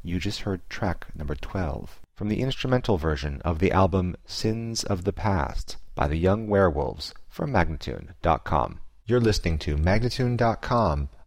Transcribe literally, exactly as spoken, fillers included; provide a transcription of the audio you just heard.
You just heard track number twelve from the instrumental version of the album Sins of the Past by the Young Werewolves from Magnatune dot com. You're listening to Magnatune dot com,